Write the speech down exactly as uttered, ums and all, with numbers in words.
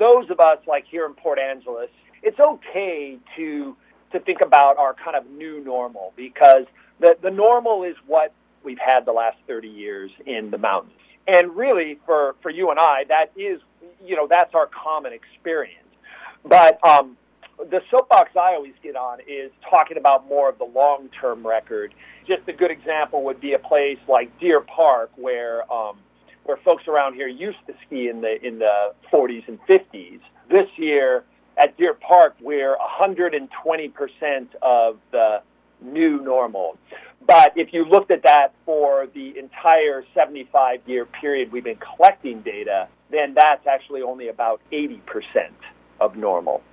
those of us like here in Port Angeles, it's okay to to think about our kind of new normal, because the, the normal is what we've had the last thirty years in the mountains. And really, for, for you and I, that is, you know, that's our common experience. But um, the soapbox I always get on is talking about more of the long-term record. Just a good example would be a place like Deer Park, where um, where folks around here used to ski in the in the forties and fifties. This year at Deer Park, we're one hundred twenty percent of the new normal. But if you looked at that for the entire seventy-five year period we've been collecting data, then that's actually only about eighty percent of normal.